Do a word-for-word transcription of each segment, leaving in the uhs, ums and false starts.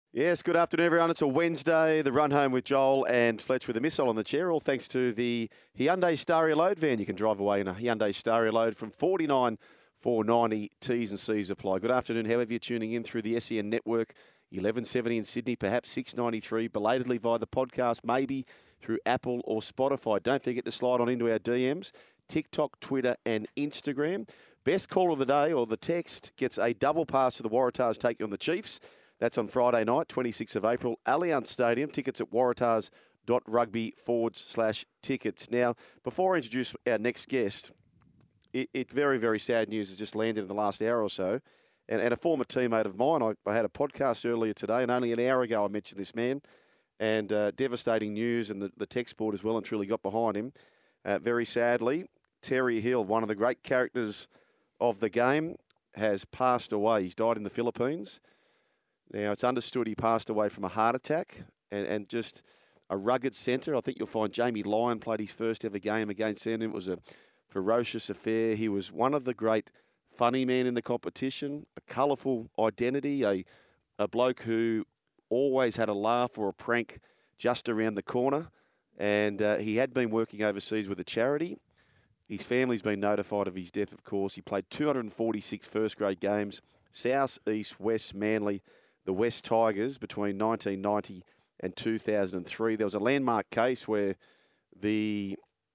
Yes, good afternoon, everyone. It's a Wednesday. The run home with Joel and Fletch with a missile on the chair, all thanks to the Hyundai Staria Load van. You can drive away in a Hyundai Staria Load from forty-nine four ninety. T's and C's apply. Good afternoon, however you're tuning in through the S E N network, eleven seventy in Sydney, perhaps six ninety-three, belatedly via the podcast, maybe through Apple or Spotify. Don't forget to slide on into our D Ms, TikTok, Twitter and Instagram. Best call of the day or the text gets a double pass to the Waratahs taking on the Chiefs. That's on Friday night, twenty-sixth of April, Allianz Stadium. Tickets at waratahs.rugby forward slash tickets. Now, before I introduce our next guest, it, it very, very sad news has just landed in the last hour or so. And, and a former teammate of mine, I, I had a podcast earlier today, and only an hour ago I mentioned this man. And uh, devastating news, and the, the text board as well and truly got behind him. Uh, very sadly, Terry Hill, one of the great characters of the game, has passed away. He's died in the Philippines. Now, it's understood he passed away from a heart attack and, and just a rugged centre. I think you'll find Jamie Lyon played his first ever game against him. It was a ferocious affair. He was one of the great funny men in the competition, a colourful identity, a, a bloke who always had a laugh or a prank just around the corner. And uh, he had been working overseas with a charity. His family's been notified of his death, of course. He played two hundred forty-six first-grade games, South, East, West, Manly, the West Tigers between nineteen ninety and two thousand three. There was a landmark case where the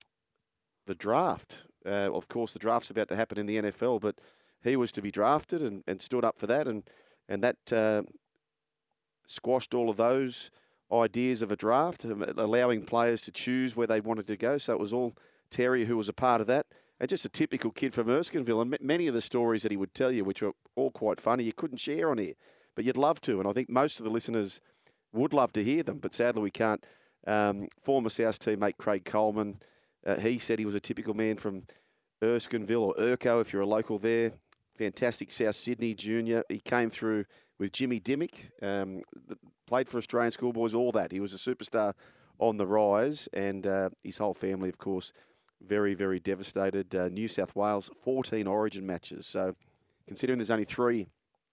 the draft, uh, of course, the draft's about to happen in the N F L, but he was to be drafted and, and stood up for that, and and that uh, squashed all of those ideas of a draft, allowing players to choose where they wanted to go. So it was all Terry who was a part of that. And just a typical kid from Erskineville. And many of the stories that he would tell you, which were all quite funny, you couldn't share on here. But you'd love to, and I think most of the listeners would love to hear them, but sadly we can't. Um, former South teammate Craig Coleman, uh, he said he was a typical man from Erskineville, or Urco if you're a local there. Fantastic South Sydney junior. He came through with Jimmy Dimmick, um, played for Australian schoolboys, all that. He was a superstar on the rise, and uh, his whole family, of course, very, very devastated. Uh, New South Wales, fourteen Origin matches. So considering there's only three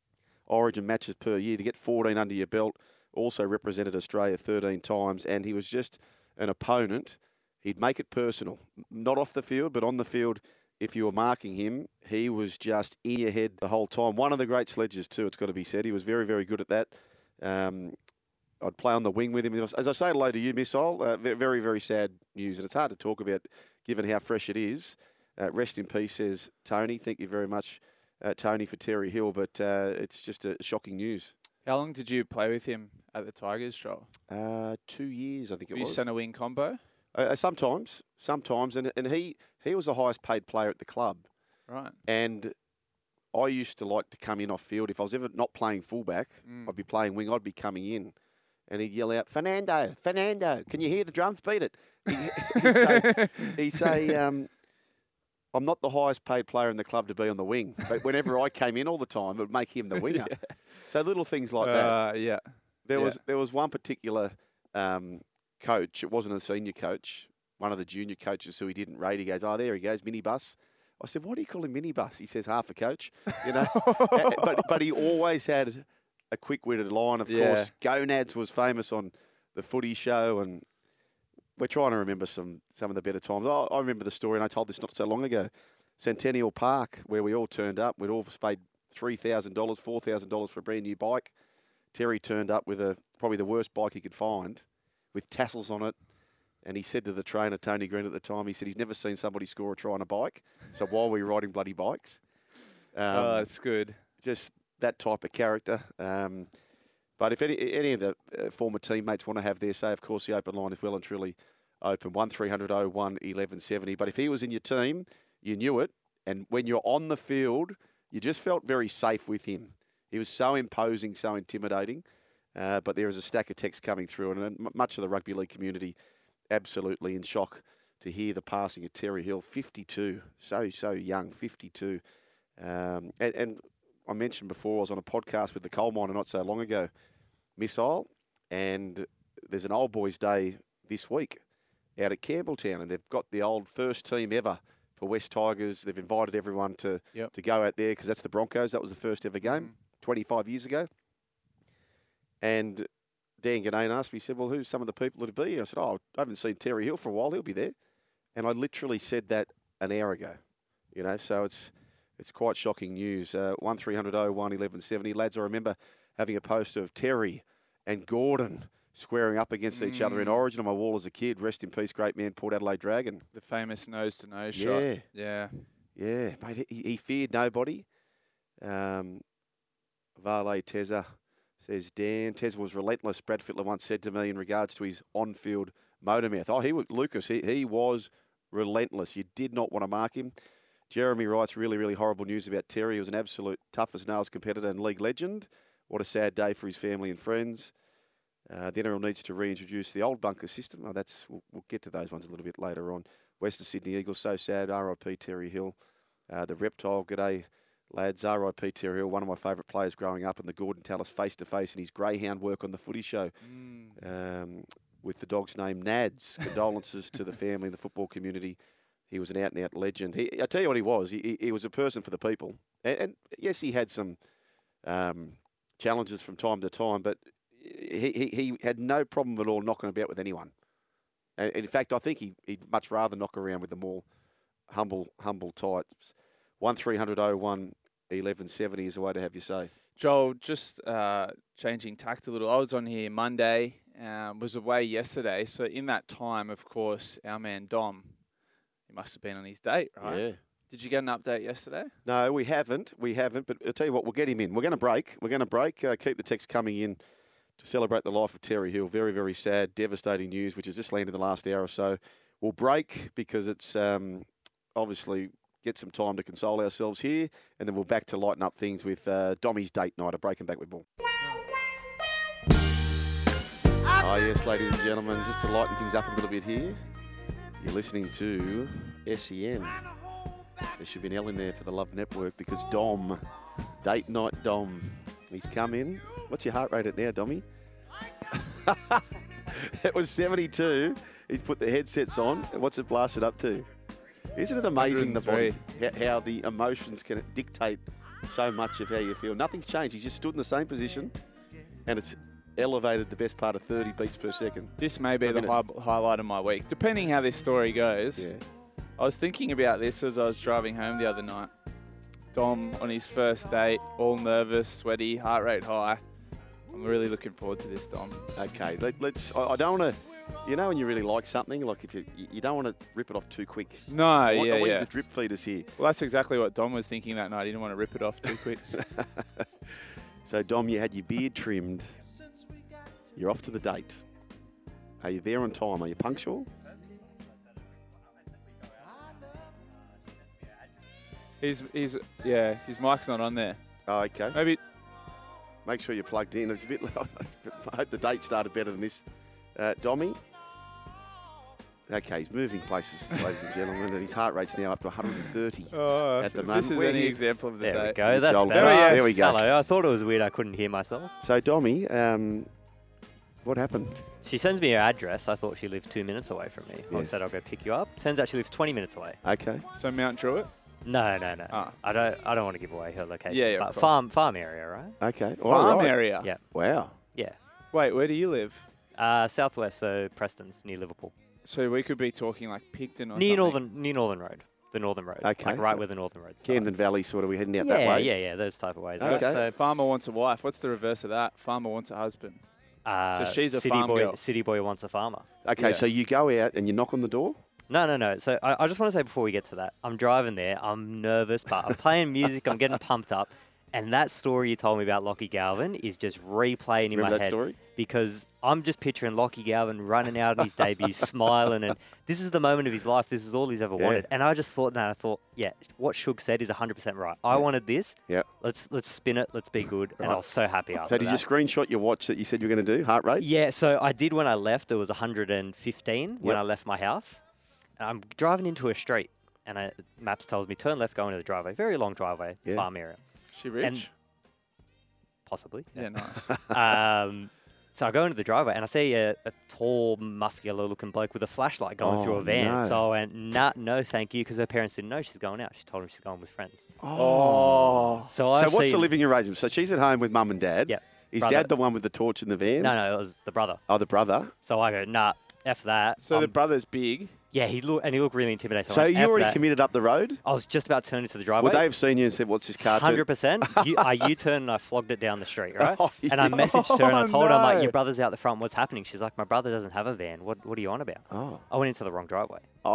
Origin matches per year, to get fourteen under your belt, also represented Australia thirteen times, and he was just an opponent. He'd make it personal, not off the field, but on the field. If you were marking him, he was just in your head the whole time. One of the great sledges too, it's got to be said. He was very, very good at that. Um, I'd play on the wing with him. As I say hello to you, Missile, uh, very, very sad news, and it's hard to talk about given how fresh it is. Uh, rest in peace, says Tony. Thank you very much, Uh, Tony, for Terry Hill, but uh, it's just a shocking news. How long did you play with him at the Tigers, Joel? Uh, two years, I think it Were was. you centre wing combo? Uh, sometimes, sometimes, and and he he was the highest paid player at the club, Right. and I used to like to come in off field. If I was ever not playing fullback, Mm. I'd be playing wing. I'd be coming in, and he'd yell out, "Fernando, Fernando, can you hear the drums? Beat it." He, he'd say, he'd say um, I'm not the highest paid player in the club to be on the wing, but whenever I came in all the time, it would make him the winger. Yeah. So little things like that. Uh, yeah. There yeah. was there was one particular um, coach. It wasn't a senior coach. One of the junior coaches who he didn't rate. He goes, "Oh, there he goes, minibus." I said, "Why do you call him minibus?" He says, "Half a coach." You know, but but he always had a quick-witted line. Of Yeah. course, Gonads was famous on the Footy Show, and we're trying to remember some some of the better times. I, I remember the story, and I told this not so long ago. Centennial Park, where we all turned up. We'd all paid three thousand dollars, four thousand dollars for a brand new bike. Terry turned up with a probably the worst bike he could find, with tassels on it. And he said to the trainer, Tony Green, at the time, he said he's never seen somebody score a try on a bike. So why were we riding bloody bikes? Um, oh, that's good. Just that type of character. Um, but if any any of the uh, former teammates want to have their say, of course, the open line is well and truly open. one three hundred oh one eleven seventy. But if he was in your team, you knew it. And when you're on the field, you just felt very safe with him. He was so imposing, so intimidating. Uh, but there is a stack of text coming through, and uh, much of the rugby league community absolutely in shock to hear the passing of Terry Hill, fifty-two, so, so young, fifty-two. Um, and, and I mentioned before, I was on a podcast with the coal miner not so long ago, Missile, and there's an old boys' day this week out at Campbelltown, and they've got the old first team ever for West Tigers. They've invited everyone to, Yep. to go out there because that's the Broncos. That was the first ever game, Mm. twenty-five years ago. And Dan Ganane asked me, he said, well, who's some of the people it'd be? I said, oh, I haven't seen Terry Hill for a while. He'll be there. And I literally said that an hour ago, you know, so it's it's quite shocking news. Uh, one three hundred oh one eleven seventy. Lads, I remember having a poster of Terry and Gordon squaring up against mm. each other in Origin on my wall as a kid. Rest in peace, great man, Port Adelaide Dragon. The famous nose-to-nose yeah. shot. Yeah. Yeah, mate, he, he feared nobody. Um, Vale Tezza says, Dan, Tezza was relentless. Brad Fittler once said to me in regards to his on-field motor mouth. Oh, he was, Lucas, he, he was relentless. You did not want to mark him. Jeremy writes really, really horrible news about Terry. He was an absolute tough-as-nails competitor and league legend. What a sad day for his family and friends. Uh, the N R L needs to reintroduce the old bunker system. Oh, that's we'll, we'll get to those ones a little bit later on. Western Sydney Eagles, so sad. R I P Terry Hill. Uh, the Reptile, g'day, lads. R I P Terry Hill, one of my favourite players growing up, and the Gordon Tallis face-to-face in his greyhound work on the footy show mm. um, with the dog's name, Nads. Condolences to the family and the football community. He was an out-and-out legend. He, I tell you what he was. He, he was a person for the people. And, and yes, he had some um, challenges from time to time, but he, he, he had no problem at all knocking about with anyone. And in fact, I think he, he'd much rather knock around with the more humble humble types. one three hundred oh one eleven seventy is the way to have you say. Joel, just uh, changing tact a little. I was on here Monday, um, was away yesterday. So in that time, of course, our man Dom, he must have been on his date, right? Yeah. Did you get an update yesterday? No, we haven't. We haven't. But I'll tell you what, we'll get him in. We're going to break. We're going to break. Uh, keep the text coming in to celebrate the life of Terry Hill. Very, very sad, devastating news, which has just landed in the last hour or so. We'll break because it's um, obviously get some time to console ourselves here, and then we'll back to lighten up things with uh, Dommy's date night. A break and back with more. Oh, yes, ladies and gentlemen, just to lighten things up a little bit here, you're listening to S E N. There should be an L in there for the Love Network because Dom, date night Dom, he's come in. What's your heart rate at now, Dommy? It was seventy-two. He's put the headsets on. And what's it blasted up to? Isn't it amazing the body, how the emotions can dictate so much of how you feel? Nothing's changed. He's just stood in the same position, and it's elevated the best part of thirty beats per second. This may be the hi- highlight of my week, depending how this story goes. Yeah. I was thinking about this as I was driving home the other night. Dom on his first date, all nervous, sweaty, heart rate high. I'm really looking forward to this, Dom. Okay, let, let's. I, I don't want to. You know when you really like something, like if you you don't want to rip it off too quick. No, I want, yeah, I want yeah. you to drip feed us here. Well, that's exactly what Dom was thinking that night. He didn't want to rip it off too quick. So, Dom, you had your beard trimmed. You're off to the date. Are you there on time? Are you punctual? He's, he's, yeah, his mic's not on there. Oh, okay. Maybe. Make sure you're plugged in. It's a bit. I hope the date started better than this. Uh, Dommy. Okay, he's moving places, ladies and gentlemen, and his heart rate's now up to one hundred thirty oh, at the moment. This is Where any you, example of the there day. There we go. That's Joel, better. There, yes. there we go. Hello. I thought it was weird I couldn't hear myself. So, Dommy, um, what happened? She sends me her address. I thought she lived two minutes away from me. Yes. I said I'll go pick you up. Turns out she lives twenty minutes away. Okay. So Mount Druitt? No, no, no. Ah. I don't. I don't want to give away her location. Yeah, yeah, But of course. farm, farm area, right? Okay. Farm All right. area? Yeah. Wow. Yeah. Wait, where do you live? Uh, southwest, so Preston's near Liverpool. So we could be talking like Picton or Near something. Northern, near Northern Road. The Northern Road. Okay. Like right where the Northern Road starts. Camden Valley, sort of. We're heading out yeah, that way. yeah, yeah. Those type of ways. Okay. So, Farmer wants a wife. What's the reverse of that? Farmer wants a husband. uh, So she's a city farm boy. girl. City boy wants a farmer. Okay, Yeah. so you go out and you knock on the door? No, no, no. So I, I just want to say before we get to that, I'm driving there. I'm nervous, but I'm playing music. I'm getting pumped up. And that story you told me about Lockie Galvin is just replaying in Remember my that head. story? Because I'm just picturing Lockie Galvin running out on his debut, smiling. And this is the moment of his life. This is all he's ever Yeah. wanted. And I just thought, no, I thought, yeah, what Shug said is one hundred percent right. I wanted this. Yeah. Let's let's spin it. Let's be good. And Right. I was so happy after So did that. you screenshot your watch that you said you were going to do, heart rate? Yeah, so I did when I left. It was one hundred fifteen when Yep. I left my house. And I'm driving into a street, and I, Maps tells me turn left, go into the driveway. Very long driveway, Yeah. farm area, She rich? And- possibly. yeah, nice. um, so I go into the driveway, and I see a, a tall, muscular-looking bloke with a flashlight going through Oh, a van. no. So I went, nah, no, thank you, because her parents didn't know she's going out. She told them she's going with friends. Oh. So I So what's see, the living arrangement? So she's at home with mum and dad. Yep. Is brother- Dad the one with the torch in the van? No, no, it was the brother. Oh, the brother. So I go, nah, F that. So the Um, brother's big. yeah, he looked, and he looked really intimidating. So I went, you "F already that." committed up the road? I was just about to turn into the driveway. Would they have seen you and said, what's this car to? Hundred percent. I U-turned and I flogged it down the street, right? Oh, And I yeah. messaged her and I Oh, told her, I'm like, no. your brother's out the front. What's happening? She's like, my brother doesn't have a van. What What are you on about? Oh. I went into the wrong driveway.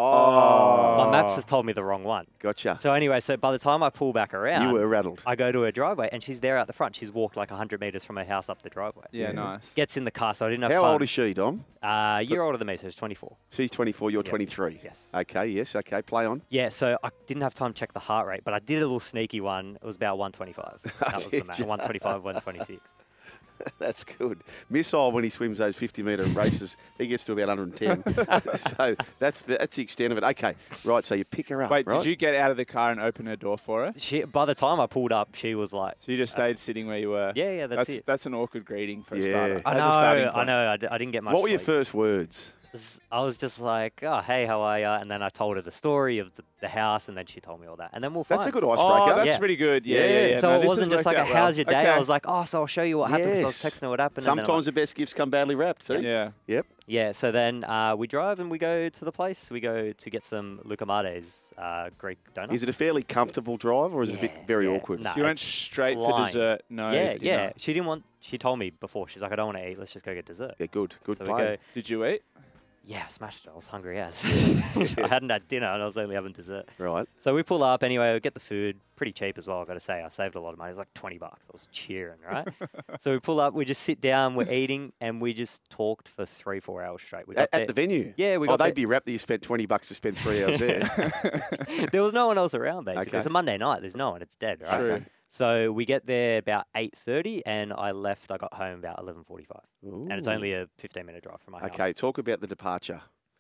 Oh. My maps has told me the wrong one. Gotcha. So anyway, so by the time I pull back around, You were rattled. I go to her driveway and she's there out the front. She's walked like one hundred metres from her house up the driveway. Yeah, Yeah. nice. Gets in the car, so I didn't have How time. old is she, Dom? Uh, a year older than me, so she's twenty-four. She's twenty-four, you're Yep. twenty-three. Yes. Okay, yes, okay, play on. Yeah, so I didn't have time to check the heart rate, but I did a little sneaky one. It was about one twenty-five. That was the Did max. ya? one twenty-five, one twenty-six. That's good. Missile, when he swims those fifty metre races, he gets to about one hundred ten. So that's the, that's the extent of it. Okay, right, so you pick her up, Wait, right? did you get out of the car and open her door for her? She, by the time I pulled up, she was like, So you just stayed sitting where you were? yeah, yeah, that's, That's it. that's an awkward greeting for a Yeah. starter. I That's know, a starting I point. know. I, d- I didn't get much What were your sleep. first words? S- I was just like, oh, hey, how are you? And then I told her the story of the, the house, and then she told me all that. And then we'll That's fine. a good Oh, icebreaker. that's Yeah. pretty good. Yeah, Yeah. yeah, yeah. So No, it this wasn't has just worked like, a, out well. how's your day? Okay. I was like, oh, so I'll show you what happened because I was Yes. texting her what happened. and then I'm Sometimes the best gifts come badly wrapped, see? Yeah. Yep. Yeah, so then uh, we drive and we go to the place. We go to get some Lucamade's uh, Greek donuts. Is it a fairly comfortable drive or is it a bit Yeah, very yeah. awkward? No. You went it's straight for flying. dessert. No. yeah, dinner. yeah. She didn't want. She told me before. She's like, I don't want to eat. Let's just go get dessert. Yeah, good. Good so we play. go. Did you eat? Yeah, I smashed it. I was hungry as. I hadn't had dinner and I was only having dessert. Right. So we pull up anyway. We get the food pretty cheap as well. I've got to say, I saved a lot of money. It was like twenty bucks. I was cheering, right? So we pull up. We just sit down. We're eating and we just talked for three, four hours straight. We got At, there. at the venue? Yeah, we Oh, got they'd there. be wrapped that you spent twenty bucks to spend three hours there. There was no one else around, basically. Okay. It's a Monday night. There's no one. It's dead, right? True. Okay. So we get there about eight thirty, and I left. I got home about eleven forty-five, and it's Ooh. only a fifteen minute drive from my house. Okay, talk about the departure.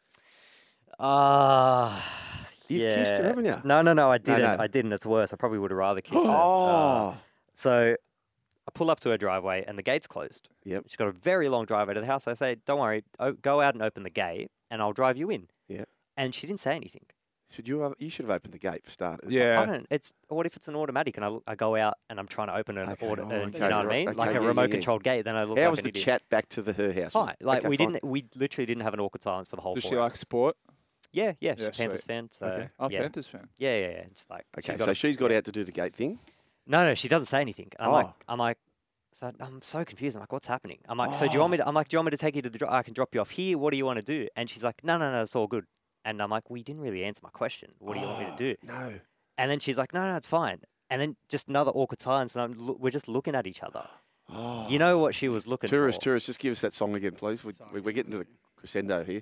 Ah, You've yeah. kissed her, haven't you? No, no, no. I No, didn't. no. I didn't. It's worse. I probably would have rather kissed her. Uh, Oh. so I pull up to her driveway, and the gate's closed. Yep. She's got a very long driveway to the house. I say, "Don't worry. O- go out and open the gate, and I'll drive you in." Yeah. And she didn't say anything. Should you have, you should have opened the gate for starters. Yeah. I don't. It's what if it's an automatic and I, look- I go out and I'm trying to open an Okay, auto, oh, uh, okay, you know what I right, mean? okay, like yeah, a yeah, remote yeah. controlled gate. Then I look How like was an the idiot. chat back to the her house? Fine. Like Okay, we fine. didn't. We literally didn't have an awkward silence for the whole. Does four she hours. like sport? Yeah, yeah. She's Yeah, a Panthers sweet. fan. So Okay. Oh, yeah. Panthers fan. yeah, yeah, yeah. Just like Okay, she's got so a- she's got yeah. out to do the gate thing. No, no, she doesn't say anything. I'm Oh. like, I'm like, so I'm so confused. I'm like, what's happening? I'm like, so do you want me to? I'm like, do you want me to take you to the? Dro- I can drop you off here. What do you want to do? And she's like, no, no, no, it's all good. And I'm like, well, you didn't really answer my question. What do you want me to do? No. And then she's like, no, no, it's fine. And then just another awkward silence, and I'm, loo- we're just looking at each other. Oh. You know what she was looking Tourist, for. tourist, just give us that song again, please. We, we, we're getting to the crescendo here.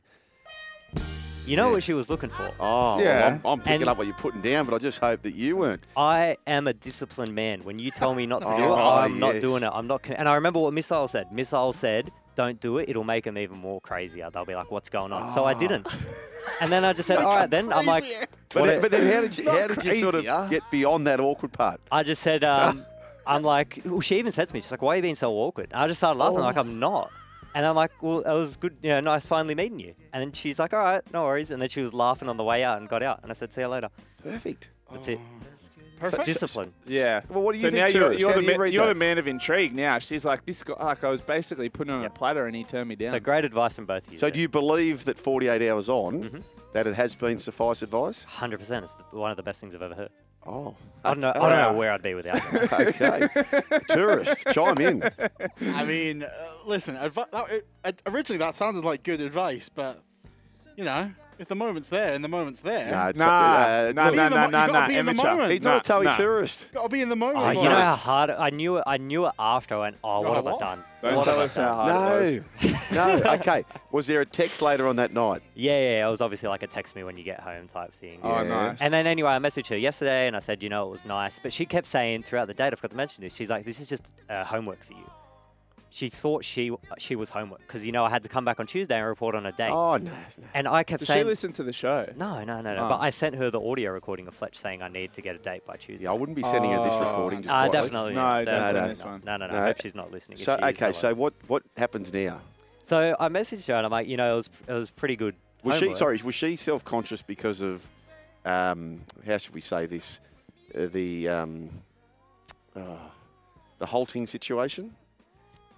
You know Yeah. what she was looking for. Oh, Yeah. well, I'm, I'm picking And- up what you're putting down, but I just hope that you weren't. I am a disciplined man. When you tell me not to do it, Oh, I'm not yes. doing it. I'm not. Con- and I remember what Missile said. Missile said, "Don't do it. It'll make them even more crazier. They'll be like, what's going on?" So I Oh. didn't. And then I just said, "All right, then." I'm like, But, what then, a- but then how did you, Not how did you sort of crazier. get beyond that awkward part? I just said, um, I'm like, well, she even said to me, she's like, "Why are you being so awkward?" And I just started laughing, like, I'm not. And I'm like, well, it was good, you know, nice finally meeting you. And then she's like, all right, no worries. And then she was laughing on the way out and got out. And I said, see you later. Perfect. That's it. Perfect. Discipline. Yeah. Well, what do you so think, now you're, tourist? you're, How the, do you ma- read you're that? the man of intrigue now. She's like, this guy, like I was basically putting on Yep. a platter and he turned me down. So great advice from both of you. So do you believe that forty-eight hours on, Mhm. that it has been suffice advice? one hundred percent. It's the, one of the best things I've ever heard. Oh. I don't know. I don't know where I'd be without it. Okay. Tourist, chime in. I mean, uh, listen. Advi- that, uh, originally, that sounded like good advice, but you know, if the moment's there, and the moment's there, No, t- Nah, uh, nah, look, nah, in the nah, mo- nah, you gotta nah, be in the amateur. moment. He's not a Nah, toey nah. tourist. gotta be in the moment. Oh, you like- know how Yes. hard I knew it. I knew it after. I went, oh, what Oh, have I what? done? Don't What tell have I us how done? hard it No. was. No. Okay. Was there a text later on that night? Yeah, yeah, yeah. It was obviously like a text me when you get home type thing. Oh, Yeah. nice. And then anyway, I messaged her yesterday and I said, you know, it was nice. But she kept saying throughout the date, I forgot to mention this, she's like, this is just uh, homework for you. She thought she she was homework because, you know, I had to come back on Tuesday and report on a date. Oh, no. no. And I kept Does she saying, listen to the show? no, no, no, no. Oh. But I sent her the audio recording of Fletch saying I need to get a date by Tuesday. Yeah, I wouldn't be sending her this Oh. recording just Uh, quietly. definitely. No, not. don't Definitely send not. this one. No, no, no. No. I hope she's not listening. If So, she is, okay, no so way. what, what happens now? So I messaged her and I'm like, you know, it was, it was pretty good. Was she, homework. sorry, was she self-conscious because of, um, how should we say this, uh, the, um, uh, the halting situation?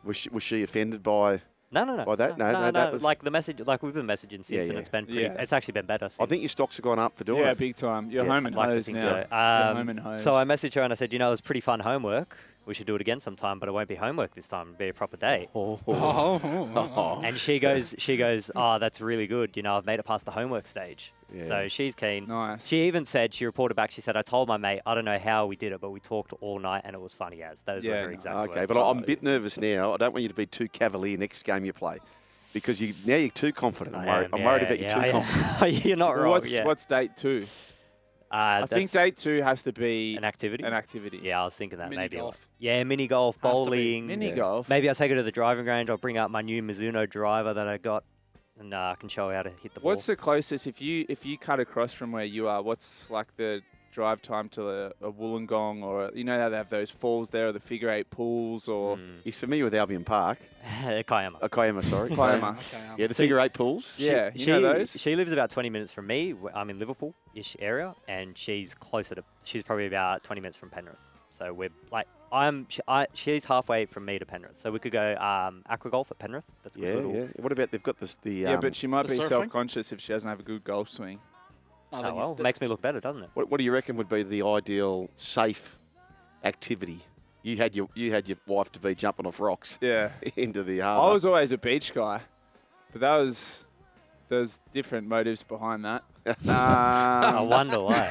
Was she, was she offended by? No, no, no. By that? No, no, that was- Like the message, like we've been messaging since, Yeah, and yeah. it's been pretty. Yeah. It's actually been better. Since. I think your stocks have gone up for doing Yeah, it. big time. You're Yeah, home I'd and like to hose think now. so. You're Um, home and hose. so I messaged her and I said, you know, it was pretty fun homework. We should do it again sometime, but it won't be homework this time. It'll be a proper day. Oh, Oh, oh, oh, oh. And she goes, she goes, oh, that's really good. You know, I've made it past the homework stage. Yeah. So she's keen. Nice. She even said, she reported back, she said, I told my mate, I don't know how we did it, but we talked all night and it was funny as. Those Yeah, were her nice. exact Okay, words. but I'm a bit nervous now. I don't want you to be too cavalier next game you play, because you now you're too confident. I'm I worried. am, I'm yeah, worried about you yeah, too I- confident. You're not Well, wrong. what's yeah. what's date two? Uh, I think that's date two has to be an activity. an activity. Yeah, I was thinking that Mini maybe. golf. Like, yeah, mini golf, Has to be. bowling. Mini Yeah. golf. Maybe I'll take her to the driving range. I'll bring out my new Mizuno driver that I got, and uh, I can show her how to hit the ball. What's the closest if you if you cut across from where you are? What's like the drive time to a, a Wollongong, or you know how they have those falls there, or the figure eight pools, or Mm. He's familiar with Albion Park. Kiama. Uh, Kiama, sorry. Kiama. Okay, um, Yeah, the So figure eight pools. yeah, she, you know those. She lives about twenty minutes from me. wh- I'm in Liverpool-ish area, and she's closer to. She's probably about twenty minutes from Penrith. So we're like, I'm. She, I, she's halfway from me to Penrith. So we could go um, aqua golf at Penrith. That's a Yeah, good little. yeah. What about they've got this the yeah, um, but she might the be surfing? self-conscious if she doesn't have a good golf swing. oh, Oh, then you- well, th- makes me look better, doesn't it? what, what do you reckon would be the ideal safe activity? You had your you had your wife to be jumping off rocks Yeah, into the I harbour. was always a beach guy, but that was there's different motives behind that. I Um, wonder why.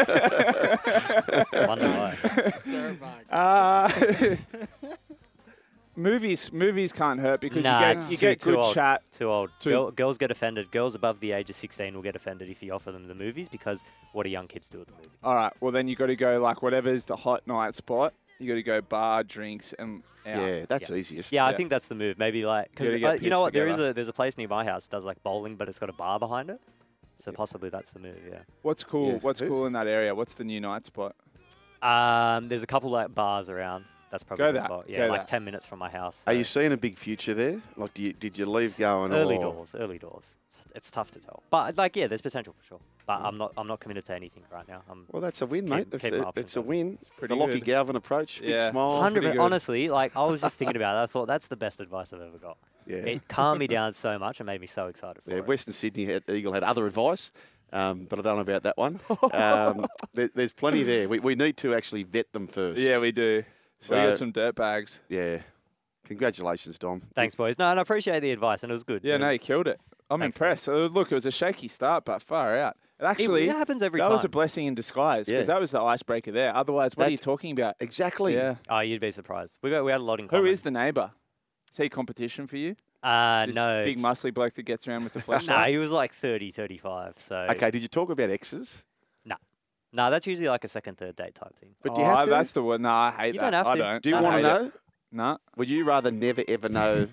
I wonder why. dirtbag. uh, movies, movies can't hurt because Nah, you it's get you too- get too good old. chat. Too old. Too- Girl, girls get offended. Girls above the age of sixteen will get offended if you offer them the movies because what do young kids do at the movies? All right, well then you got to go like whatever's the hot night spot. You got to go bar, drinks, and out. Yeah, that's easiest. Yeah, I Yeah. think that's the move. Maybe like because Gotta get you know pissed what, there is together. a there's a place near my house that does like bowling, but it's got a bar behind it. So possibly that's the move. Yeah. What's cool? Yeah. What's Who- cool in that area? What's the new night spot? Um, there's a couple like bars around. That's probably Go the that, spot. Yeah, go like that. ten minutes from my house. Are so you seeing a big future there? Like, do you, did you leave going? early oh, doors? Early doors. It's, it's tough to tell, but like yeah, there's potential for sure. But I'm not I'm not committed to anything right now. I'm Well, that's a win, Keep- mate. It's keep my a, options it's a open. win. pretty the Lockie good. Galvin approach, big Yeah. smile. Hundred pretty percent. good. Honestly, like I was just thinking about it. I thought that's the best advice I've ever got. Yeah, It calmed me down so much and made me so excited for yeah. it. Western Sydney had, Eagle had other advice, um, but I don't know about that one. um, there, there's plenty there. We, we need to actually vet them first. Yeah, we do. So- we got some dirt bags. Yeah. Congratulations, Dom. Thanks, boys. No, and I appreciate the advice, and it was good. Yeah, It no, you was- killed it. I'm Thanks, impressed. Uh, look, it was a shaky start, but far out. It It, actually, it happens every that time. was a blessing in disguise because Yeah. that was the icebreaker there. Otherwise, what are you That- talking about? Exactly. Yeah. Oh, you'd be surprised. We got we had a lot in Who common. is the neighbour? Is he competition for you? Uh, This no. big it's- muscly bloke that gets around with the flashlight. Nah, he was like thirty, thirty-five. So Okay, did you talk about exes? nah, that's usually like a second, third date type thing. But do you Oh, have to? That's the one. No, I hate You that. don't have I to. don't. Do you I want to hate know? No. Would you rather never ever know?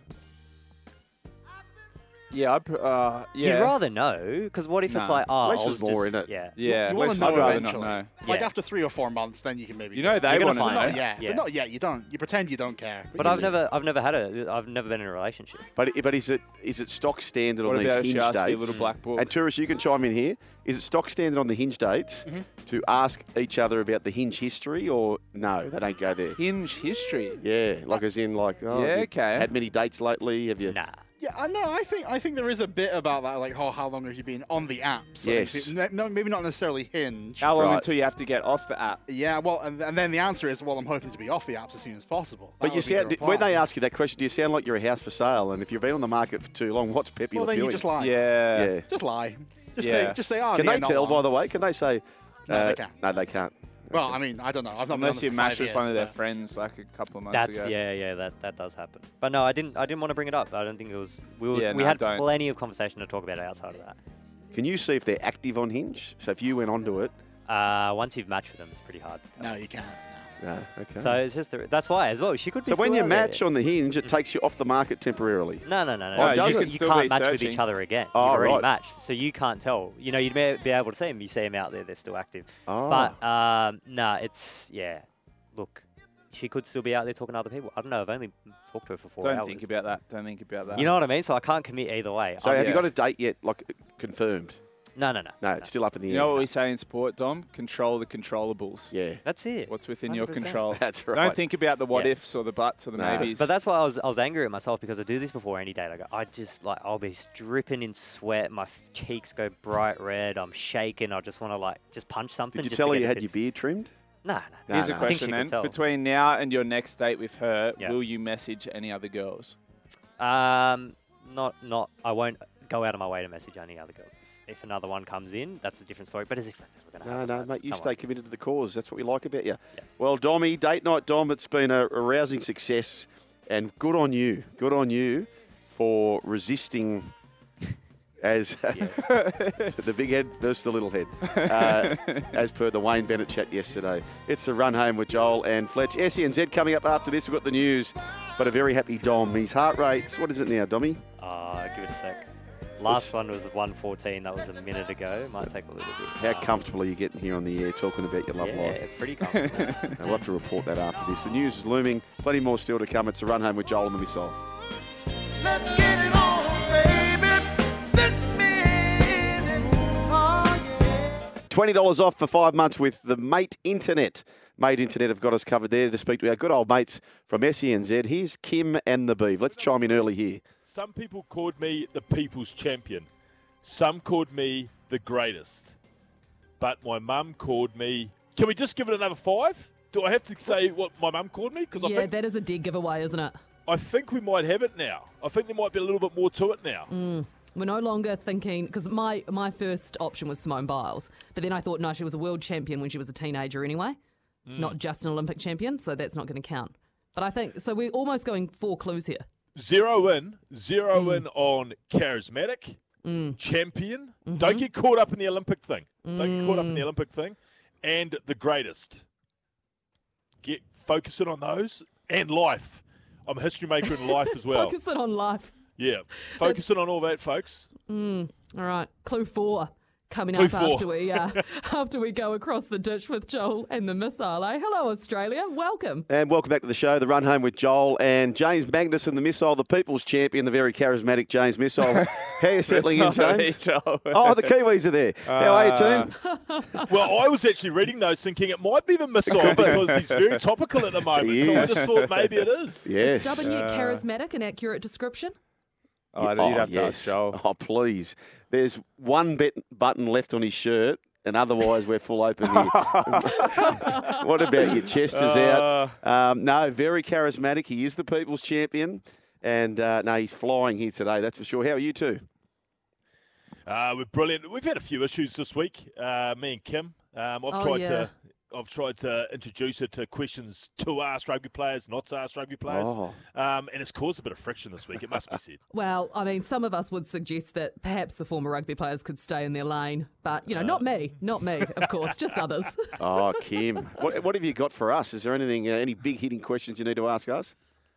Yeah, I'd, pr- uh, yeah. You'd rather know, because what if it's Nah. like, oh, Less I'll is more, just- innit? Yeah. yeah, You wanna I'd know rather not eventually. know. Like Yeah. after three or four months, then you can maybe. You know go. they You're want gonna to know. find Not out. yet, Yeah. but not yet. You don't. You pretend you don't care. But you I've do. never, I've never had a, I've never been in a relationship. But but is it is it stock standard What on these about if she hinge asks for dates? your little black book? And tourists, you can chime in here. Is it stock standard on the hinge dates Mm-hmm. to ask each other about the hinge history, or no, they don't go there? Hinge history. Yeah, like as in like, oh, Yeah, have you okay. had many dates lately? Have you? Nah. Yeah, I know. I think I think there is a bit about that, like, oh, how long have you been on the apps? Like, Yes. n- no, maybe not necessarily Hinge. How long Right. until you have to get off the app? Yeah, well, and, and then the answer is, well, I'm hoping to be off the apps as soon as possible. But That you would be the sound, when reply. they ask you that question, do you sound like you're a house for sale? And if you've been on the market for too long, what's Pepe well, then doing? you just lie. Yeah. Yeah. Just lie. Just Yeah. say, just say, oh, Can yeah, they not tell, long. by the way? Can they say? No, uh, they can't. No, they can't. Well, I mean, I don't know. I've not Unless been you on them for match five with one of years, their but- friends like a couple of months That's ago. yeah, yeah. That that does happen. But no, I didn't. I didn't want to bring it up. I don't think it was. We were, Yeah, we no, had don't. plenty of conversation to talk about outside of that. Can you see if they're active on Hinge? So if you went onto it, Uh, once you've matched with them, it's pretty hard to tell. No, you can't. No. no, okay. So it's just the, that's why as well. She could be. So when still you out there. match on the Hinge, it takes you off the market temporarily. No, no, no, no. Oh, no. does you, it? you Still can't be match with searching. each other again. Oh, You've already right. matched, so you can't tell. You know, you'd be be able to see them. You see them out there; they're still active. Oh. But um, nah, it's yeah. Look, she could still be out there talking to other people. I don't know. I've only talked to her for four Don't hours. think about that. Don't think about that. You know what I mean? So I can't commit either way. So I'm have you yes. got a date yet, like confirmed? No, no, no. No, it's still up in the You air. know what we say in sport, Dom? Control the controllables. Yeah, That's it. What's within one hundred your percent. control. that's right. Don't think about the what Yeah. ifs or the buts or the No. maybes. But that's why I was I was angry at myself because I do this before any date. I go, I just like I'll be dripping in sweat. My f- cheeks go bright red. I'm shaking. I just want to like just punch something. Did you just tell to her get you a had bit- your beard trimmed? No, no. No, Here's no. a I think she question could then. tell. Between now and your next date with her, Yeah. will you message any other girls? Um, not not. I won't go out of my way to message any other girls. If, if another one comes in, that's a different story. But as if that's ever going to No, happen. no, that's- mate, you come stay on. committed to the cause. That's what we like about you. Yeah. Well, Dommy, date night Dom, it's been a, a rousing success, and good on you. Good on you for resisting as the big head versus the little head, uh, as per the Wayne Bennett chat yesterday. It's the run home with Joel and Fletch. S E N Z coming up after this. We've got the news, but a very happy Dom. His heart rate's, what is it now, Dommy? Uh, give it a sec. Last one was one fourteen. That was a minute ago. It might take a little bit. How Um, comfortable are you getting here on the air talking about your love yeah, life? pretty comfortable. And we'll have to report that after this. The news is looming. Plenty more still to come. It's a run home with Joel and the Missile. Let's get it on, baby. This minute, oh yeah. twenty dollars off for five months with the Mate Internet. Mate Internet have got us covered there to speak to our good old mates from S E N Z. Here's Kim and the Beeve. Let's chime in early here. Some people called me the people's champion. Some called me the greatest. But my mum called me... Can we just give it another five? Do I have to say what my mum called me? Because I Yeah, think that is a dead giveaway, isn't it? I think we might have it now. I think there might be a little bit more to it now. We're no longer thinking, because my, my first option was Simone Biles, but then I thought, no, she was a world champion when she was a teenager anyway, not just an Olympic champion, so that's not going to count. But I think, so we're almost going four clues here. Zero in. Zero Mm. in on charismatic, champion. Mm-hmm. Don't get caught up in the Olympic thing. Don't get caught up Mm. in the Olympic thing. And the greatest. Get focusing on those. And life. I'm a history maker in life as well. Focus it on life. Yeah. Focusing on all that, folks. All right, clue four coming Clue up four. after we uh, after we go across the ditch with Joel and the Missile. Eh? Hello, Australia. Welcome. And welcome back to the show, the run home with Joel and James Magnuson, the Missile, the people's champion, the very charismatic James Missile. How are you settling in, That's not me, James? Joel. Oh, the Kiwis are there. How are you, team? Well, I was actually reading those thinking it might be the missile because he's very topical at the moment. He So I is. just thought maybe it is. Yes. Stubborn yet charismatic, an accurate description. Oh, you'd have to ask Joel. Oh, please. There's one bet- button left on his shirt, and otherwise we're full open here. What about your chest is out? Um, no, very charismatic. He is the people's champion. And uh, no, he's flying here today, that's for sure. How are you two? Uh, we're brilliant. We've had a few issues this week, uh, me and Kim. Um, I've Oh, tried yeah. to I've tried to introduce her to questions to ask rugby players, not to ask rugby players. Oh. Um, and it's caused a bit of friction this week, it must be said. Well, I mean, some of us would suggest that perhaps the former rugby players could stay in their lane, but you know, not me, not me, of course, just others. Oh, Kim. What, what have you got for us? Is there anything, uh, any big hitting questions you need to ask us?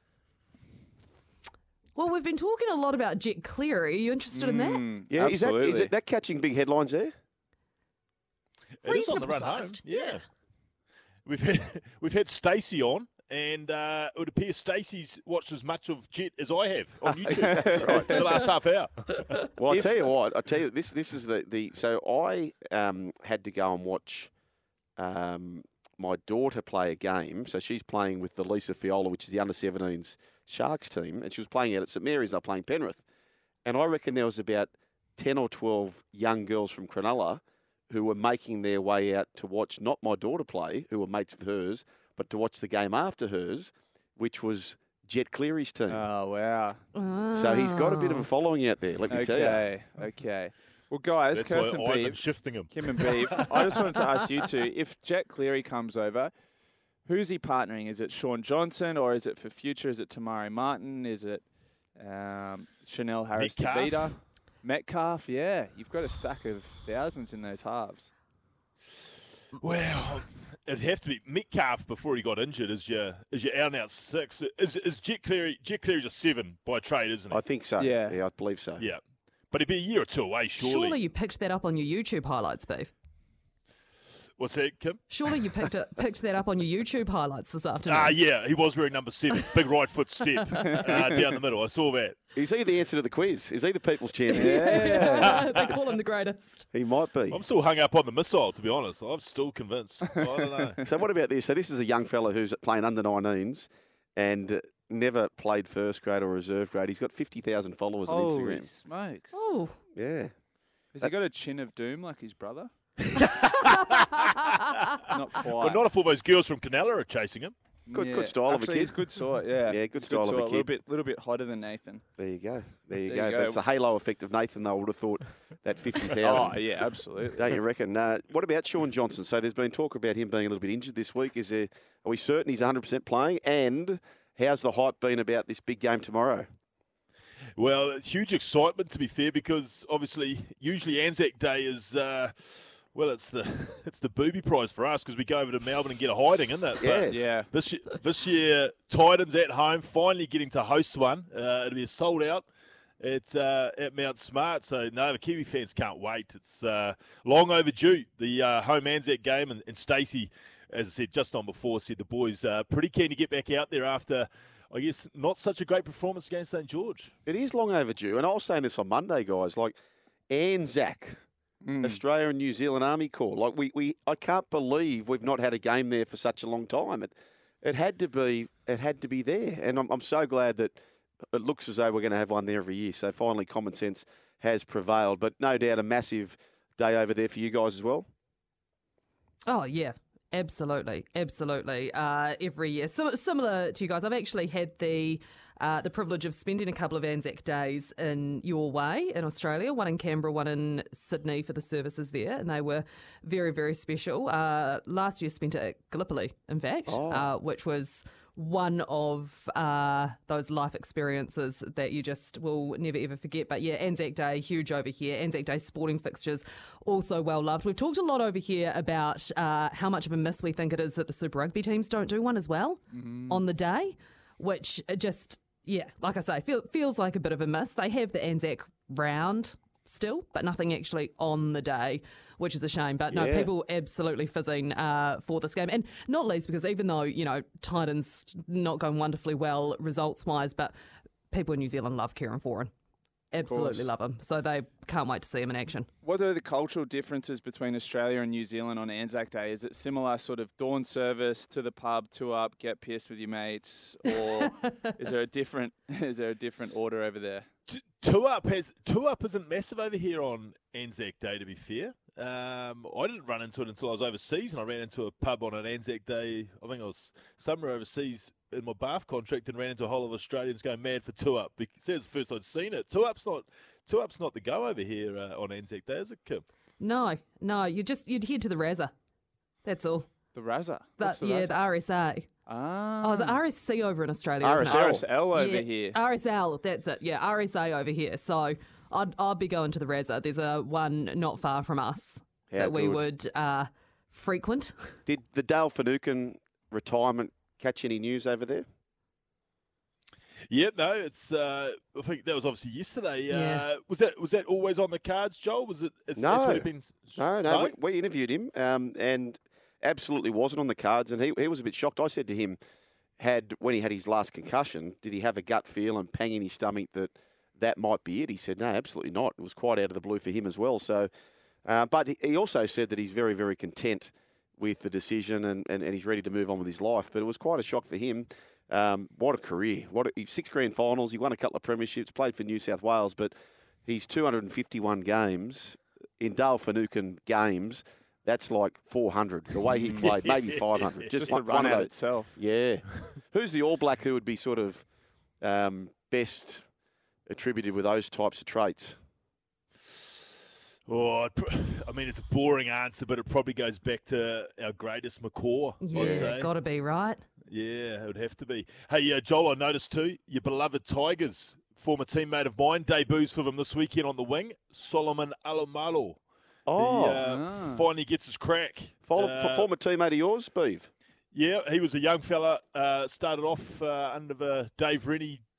Well, we've been talking a lot about Jet Cleary. Are you interested in that? Mm, Yeah, is that, absolutely. is it that catching big headlines there? It is on the Reasonable run home. sized, Yeah. yeah. We've had we've had Stacey on, and uh, it would appear Stacey's watched as much of Jet as I have on YouTube right. the last half hour. Well, I If- tell you what, I tell you this. This is the the. So I um, had to go and watch um, my daughter play a game. So she's playing with the Lisa Fiola, which is the under seventeens Sharks team, and she was playing out at St Mary's. They're playing Penrith, and I reckon there was about ten or twelve young girls from Cronulla who were making their way out to watch not my daughter play, who were mates of hers, but to watch the game after hers, which was Jet Cleary's team. Oh, wow. So he's got a bit Oh. of a following out there, let me tell you. Okay, okay. Well, guys, That's Kirsten why Ivan's Beeve, shifting him. Kim and Beeve, I just wanted to ask you two, if Jet Cleary comes over, who's he partnering? Is it Sean Johnson, or is it for future? Is it Tamari Martin? Is it um, Chanel Metcalf? Harris-Tavita? Metcalf, yeah. You've got a stack of thousands in those halves. Well, it'd have to be Metcalf before he got injured. Is your is your out and out six? Is is Jet Cleary? Jet Cleary's a seven by trade, isn't he? I think so. Yeah. Yeah, I believe so. yeah, but he'd be a year or two away, surely. Surely you picked that up on your YouTube highlights, Beef. What's that, Kim? Surely you picked it, picked that up on your YouTube highlights this afternoon. Ah, yeah, he was wearing number seven. Big right foot step uh, down the middle. I saw that. Is he the answer to the quiz? Is he the people's champion? Yeah. They call him the greatest. He might be. I'm still hung up on the missile, to be honest. I'm still convinced. I don't know. So what about this? So this is a young fella who's playing under nineteens and uh, never played first grade or reserve grade. He's got fifty thousand followers on Holy Instagram. smokes. Oh, Yeah. Has he got a chin of doom like his brother? Not quite. Well, not if all those girls from Canella are chasing him. Good- Yeah. good style of a Actually, kid. He's good sort, yeah. Yeah, good He's style of a sort, kid. little bit, little bit hotter than Nathan. There you go. There you There go. you But go. it's a halo effect of Nathan, though. I would have thought that fifty Oh, thousand. yeah, absolutely. Don't you reckon? Uh, what about Sean Johnson? So there's been talk about him being a little bit injured this week. Is there? Are we certain he's one hundred percent playing? And how's the hype been about this big game tomorrow? Well, it's huge excitement, to be fair, because obviously, usually Anzac Day is, uh, well, it's the it's the booby prize for us because we go over to Melbourne and get a hiding, isn't it? But Yes. Yeah. This year, this year, Titans at home, finally getting to host one. Uh, it'll be a sold out at uh, at Mount Smart. So no, the Kiwi fans can't wait. It's uh, long overdue. The uh, home Anzac game, and, and Stacey, as I said just on before, said the boys are pretty keen to get back out there after, I guess, not such a great performance against St George. It is long overdue. And I was saying this on Monday, guys. Like Anzac, Australia and New Zealand Army Corps. Like we, we, I can't believe we've not had a game there for such a long time. It, it had to be, it had to be there. And I'm, I'm so glad that it looks as though we're going to have one there every year. So finally, common sense has prevailed. But no doubt, a massive day over there for you guys as well. oh yeah. Absolutely, absolutely. Uh, every year, Sim- similar to you guys, I've actually had the uh, the privilege of spending a couple of Anzac days in your way in Australia. One in Canberra, one in Sydney for the services there, and they were very, very special. Uh, last year, spent it at Gallipoli, in fact, Oh. uh, which was one of uh, those life experiences that you just will never ever forget. But yeah, Anzac Day, huge over here. Anzac Day sporting fixtures, also well loved. We've talked a lot over here about uh, how much of a miss we think it is that the Super Rugby teams don't do one as well on the day, which just, yeah, like I say, feel, feels like a bit of a miss. They have the Anzac round still, but nothing actually on the day, which is a shame. But no, Yeah. people absolutely fizzing uh, for this game. And not least because even though, you know, Titans not going wonderfully well results-wise, but people in New Zealand love Kieran Foran. Absolutely course. love him. So they can't wait to see him in action. What are the cultural differences between Australia and New Zealand on Anzac Day? Is it similar sort of dawn service to the pub, two up, get pissed with your mates, or is there a different is there a different order over there? T- Two up has two up isn't massive over here on Anzac Day. To be fair, um, I didn't run into it until I was overseas, and I ran into a pub on an Anzac Day. I think I was somewhere overseas in my Bath contract, and ran into a whole of Australians going mad for two up. Because that was the first I'd seen it. Two up's not two up's not the go over here uh, on Anzac Day, is it, Kim? No, no, you just you'd head to the Razza. That's all. The Razza. The, What's the yeah, Razza? the R S A. Ah. Oh, it's R S C over in Australia. R isn't S it? L. R S L over Yeah, here. R S L, that's it. Yeah, R S A over here. So I'd, I'd be going to the Razza. There's a one not far from us How that we good. would uh, frequent. Did the Dale Finucane retirement catch any news over there? Yeah, no, it's. Uh, I think that was obviously yesterday. Yeah. Uh, was that was that always on the cards, Joel? Was it? It's, No. it's what it been, No, no. We, we interviewed him, um, and absolutely wasn't on the cards. And he, he was a bit shocked. I said to him, "Had when he had his last concussion, did he have a gut feel and pang in his stomach that that might be it?" He said, "No, absolutely not. It was quite out of the blue for him as well." So, uh, but he- he also said that he's very, very content with the decision and, and, and he's ready to move on with his life. But it was quite a shock for him. Um, what a career! What a, six grand finals. He won a couple of premierships. Played for New South Wales, but he's two hundred fifty-one games in Dale Finucane games. That's like four hundred. The way he played, maybe five hundred. Just, Just one, the run one of out those. itself. Yeah. Who's the All Black who would be sort of um, best attributed with those types of traits? Oh, I'd pr- I mean, it's a boring answer, but it probably goes back to our greatest McCaw. I'd Yeah, say. gotta be right. Yeah, it would have to be. Hey, uh, Joel, I noticed too, your beloved Tigers, former teammate of mine, debuts for them this weekend on the wing, Solomon Alomalo. Oh, he uh, Ah. finally gets his crack. follow, Uh, former teammate of yours, Beeve. Yeah, he was a young fella, uh, started off uh, under the Dave Rennie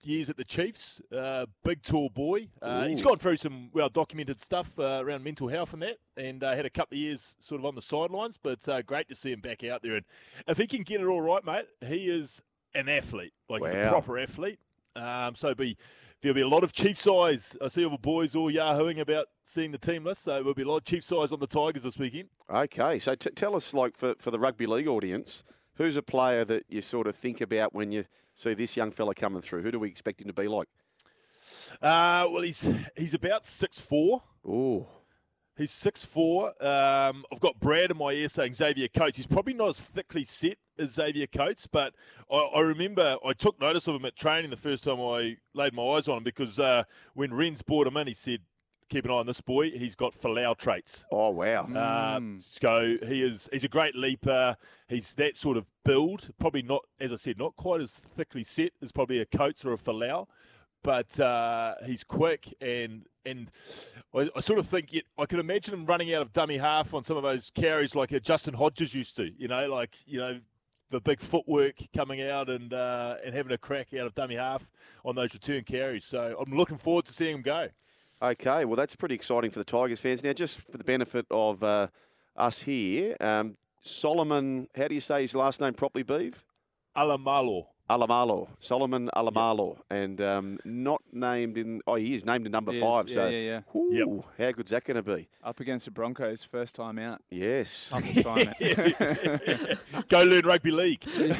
years at the Chiefs. Uh, big, tall boy. Uh, he's Ooh. gone through some well-documented stuff uh, around mental health and that, and uh, had a couple of years sort of on the sidelines, but uh, great to see him back out there. And if he can get it all right, mate, he is an athlete. Like, he's a Wow. proper athlete. Um, so be there'll be a lot of Chiefs eyes. I see all the boys all yahooing about seeing the team list, so there'll be a lot of Chiefs eyes on the Tigers this weekend. Okay, so t- tell us, like, for, for the rugby league audience, who's a player that you sort of think about when you see this young fella coming through? Who do we expect him to be like? Uh, well, he's he's about six foot four. Ooh. He's six foot four. Um, I've got Brad in my ear saying Xavier Coates. He's probably not as thickly set as Xavier Coates, but I, I remember I took notice of him at training the first time I laid my eyes on him because uh, when Renz brought him in, he said, keep an eye on this boy. He's got Falau traits. Oh, wow. Um, so he is he's a great leaper. He's that sort of build. Probably not, as I said, not quite as thickly set as probably a Coates or a Falau, but uh, he's quick and and I, I sort of think it, I could imagine him running out of dummy half on some of those carries like a Justin Hodges used to. You know, like you know the big footwork coming out and uh, and having a crack out of dummy half on those return carries. So I'm looking forward to seeing him go. Okay, well, that's pretty exciting for the Tigers fans. Now, just for the benefit of uh, us here, um, Solomon, how do you say his last name properly, Beeve? Alamalo. Alamalo. Solomon Alamalo. And um, not named in, oh, he is named in number He is, five. yeah, so, yeah, yeah. Ooh, how good's that going to be? Up against the Broncos, first time out. Yes. Tough assignment. Go learn rugby league.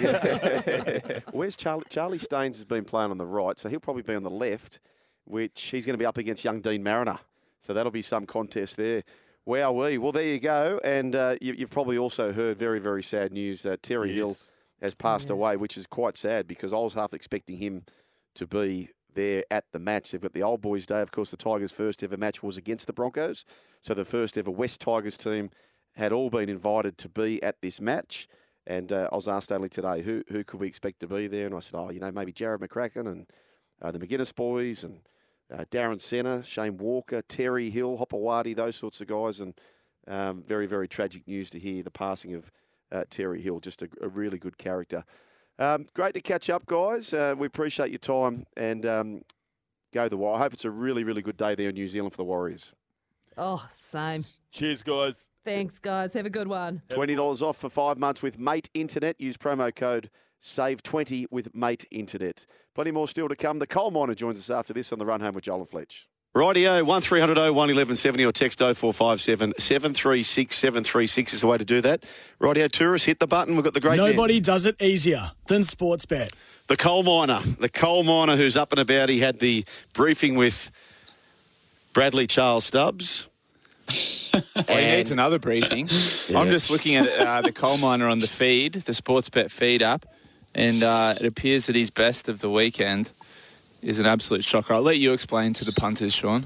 Where's Charlie? Charlie Staines has been playing on the right, so he'll probably be on the left, which he's going to be up against young Dean Mariner. So that'll be some contest there. Wowee. Well, there you go. And uh, you, you've probably also heard very, very sad news that Terry Yes. Hill has passed away, which is quite sad because I was half expecting him to be there at the match. They've got the Old Boys Day. Of course, the Tigers' first ever match was against the Broncos. So the first ever West Tigers team had all been invited to be at this match. And uh, I was asked only today, who who could we expect to be there? And I said, oh, you know, maybe Jared McCracken and uh, the McGuinness boys and uh, Darren Senna, Shane Walker, Terry Hill, Hopewadi, those sorts of guys. And um, very, very tragic news to hear the passing of uh, Terry Hill, just a, a really good character. Um, great to catch up, guys. Uh, we appreciate your time and um, go the Warriors. I hope it's a really, really good day there in New Zealand for the Warriors. Oh, same. Cheers, guys. Thanks, guys. Have a good one. twenty dollars off for five months with Mate Internet. Use promo code save twenty with Mate Internet. Plenty more still to come. The coal miner joins us after this on the Run Home with Joel and Fletch. Rightio, one three hundred oh one eleven seventy or text oh four five seven seven three six seven three six is the way to do that. Rightio, tourists, hit the button. We've got the great man. Nobody does it easier than Sportsbet. The coal miner, the coal miner who's up and about. He had the briefing with Bradley Charles Stubbs. Well, he needs another briefing. I'm just looking at uh, the coal miner on the feed, the Sportsbet feed app, and uh, it appears that his best of the weekend is an absolute shocker. I'll let you explain to the punters, Sean.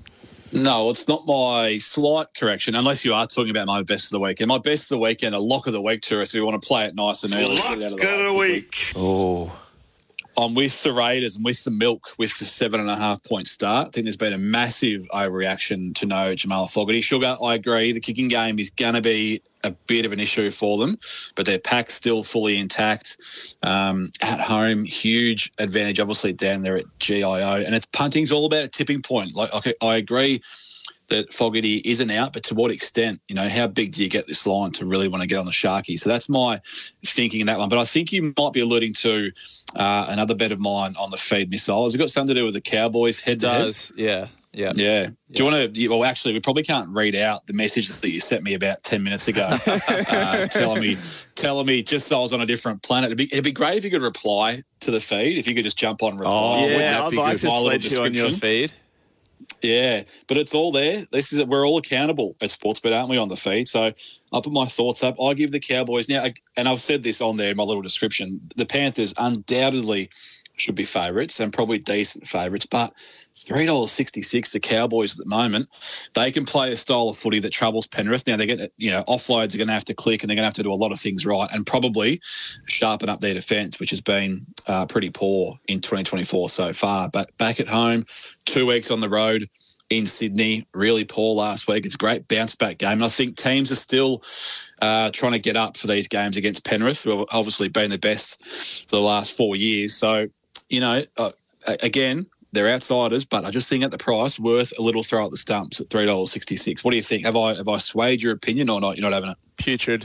No, it's not my slight correction, unless you are talking about my best of the weekend. My best of the weekend, a lock of the week, tourists, if you want to play it nice and early. Lock of the week. Oh. I'm with the Raiders and with the milk with the seven and a half point start. I think there's been a massive overreaction to no Jamal Fogarty. Sugar, I agree. The kicking game is going to be a bit of an issue for them, but their pack's still fully intact. Um, at home, huge advantage, obviously, down there at G I O. And it's punting's all about a tipping point. Like, okay, I agree that Fogarty isn't out, but to what extent? You know, how big do you get this line to really want to get on the Sharkies? So that's my thinking in that one. But I think you might be alluding to uh, another bet of mine on the feed missile. Has it got something to do with the Cowboys head to head? Does, yeah. Yeah. Yeah. Do you want to? Well, actually, we probably can't read out the message that you sent me about ten minutes ago, uh, telling me, telling me just so I was on a different planet. It'd be, it'd be great if you could reply to the feed. If you could just jump on and reply. Oh, wouldn't Yeah, that I'd be like good? to My little sledge you on your description. feed. Yeah, but it's all there. This is we're all accountable at Sportsbet, aren't we, on the feed? So I'll put my thoughts up. I give the Cowboys now, and I've said this on there in my little description. The Panthers undoubtedly should be favourites and probably decent favourites, but three dollars sixty-six, the Cowboys at the moment, they can play a style of footy that troubles Penrith. Now, they're going to, you know, offloads are going to have to click and they're going to have to do a lot of things right and probably sharpen up their defence, which has been uh, pretty poor in twenty twenty-four so far. But back at home, two weeks on the road in Sydney, really poor last week. It's a great bounce-back game. And I think teams are still uh, trying to get up for these games against Penrith, who have obviously been the best for the last four years. So, you know, uh, a- again, they're outsiders, but I just think at the price, worth a little throw at the stumps at three dollars sixty-six. What do you think? Have I have I swayed your opinion or not? You're not having it? Putrid.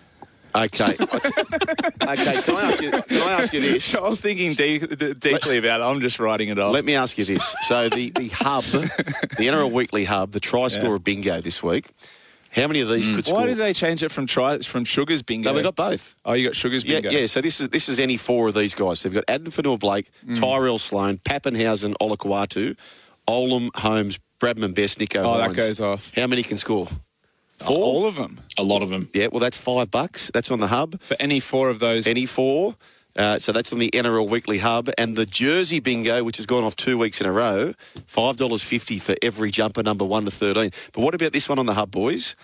Okay. okay. Can I ask you? Can I ask you this? I was thinking de- de- deeply about it. I'm just writing it off. Let me ask you this. So the, the hub, the N R L Weekly Hub, the try scorer bingo this week. How many of these could score? Why did they change it from try from Sugar's bingo? No, they got both. Oh, you got Sugar's Yeah, bingo. yeah. So this is this is any four of these guys. So we've got Adam Fanua-Blake, Mm. Tyrell Sloan, Pappenhausen, Olakwatu, Olam, Holmes, Bradman Best, Nico Oh, that Hines. goes off. How many can score? Four? All of them. A lot of them. Yeah, well, that's five bucks. That's on the hub. For any four of those. Any four. Uh, so that's on the N R L Weekly Hub. And the Jersey Bingo, which has gone off two weeks in a row, five dollars fifty for every jumper, number one to thirteen. But what about this one on the hub, boys?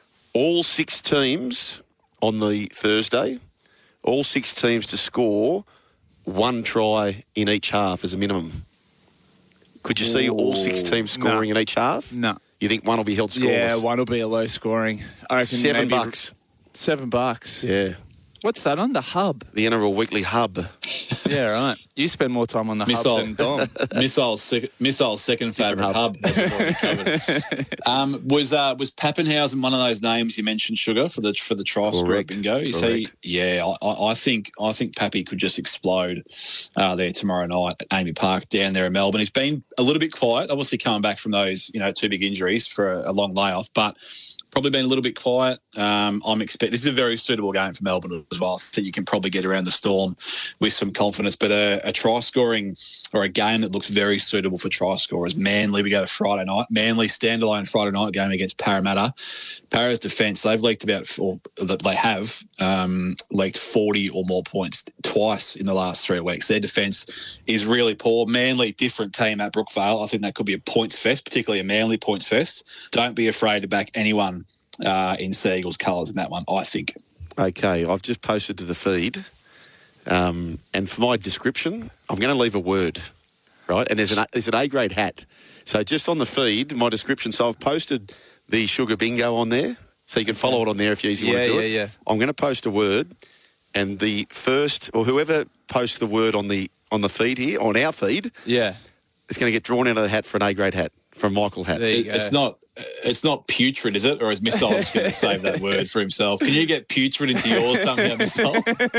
All six teams on the Thursday, all six teams to score one try in each half as a minimum. Could you see all six teams scoring in each half? No. You think one will be held scoreless? Yeah, one will be a low scoring. I reckon Seven maybe bucks. Seven bucks. Yeah. What's that on the hub? The N R L Weekly Hub. Yeah, right. You spend more time on the Missile. hub than Dom. Missile's, sec- Missile's second favourite hub. hubs. As we've already covered. um, was uh, was Pappenhausen one of those names you mentioned, Sugar, for the for the try score Correct. bingo? Is Correct. he? Yeah, I, I I think I think Pappy could just explode uh, there tomorrow night at Amy Park down there in Melbourne. He's been a little bit quiet, obviously coming back from those you know two big injuries for a, a long layoff, but probably been a little bit quiet. Um, I'm expect this is a very suitable game for Melbourne as well. I think you can probably get around the Storm with some confidence. But a, a try scoring or a game that looks very suitable for try scorers. Manly, we go to Friday night. Manly standalone Friday night game against Parramatta. Para's defence, they've leaked about, or they have um, leaked forty or more points twice in the last three weeks. Their defence is really poor. Manly, different team at Brookvale. I think that could be a points fest, particularly a Manly points fest. Don't be afraid to back anyone uh, in Sea Eagles colours in that one, I think. Okay, I've just posted to the feed. Um, and for my description, I'm going to leave a word, right? And there's an there's an A-grade hat. So just on the feed, my description. So I've posted the Sugar Bingo on there. So you can follow it on there if you easily Yeah, want to do yeah, it. yeah. I'm going to post a word. And the first, or whoever posts the word on the on the feed here, on our feed, Yeah. is going to get drawn out of the hat for an A-grade hat from Michael Hat. There you It- go. it's not it's not putrid, is it? Or is Missile's going to save that word for himself? Can you get putrid into yours somehow, Missile?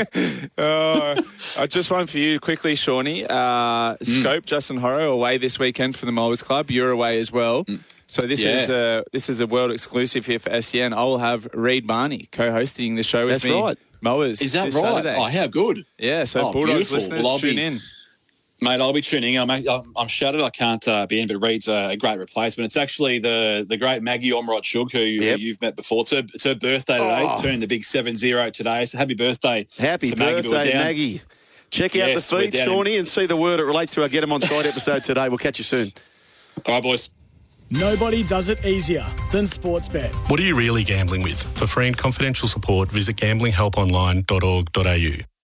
uh, uh, just one for you quickly, Shawnee. Uh, Scope, Justin Horro, away this weekend for the Mowers Club. You're away as well. So this Yeah. is a this is a world exclusive here for S E N. I will have Reed Barney co-hosting the show with That's me. right. Mowers. Is that this right? Saturday. Oh, how good. Yeah, so Oh, Bulldogs beautiful. listeners, Well, I'll tune be- in. Mate, I'll be tuning in. I'm, I'm, I'm shattered. I can't uh, be in, but Reed's a, a great replacement. It's actually the the great Maggie Omrod Shug, who you, Yep. you've met before. It's her, it's her birthday today, Oh. turning the big seven zero today. So happy birthday. Happy to Maggie, but we're birthday, down- Maggie. Check out Yes, the we're feed, down in- Shawnee, and see the word it relates to our Get 'em on side episode today. We'll catch you soon. All right, boys. Nobody does it easier than Sportsbet. What are you really gambling with? For free and confidential support, visit gambling help online dot org dot a u.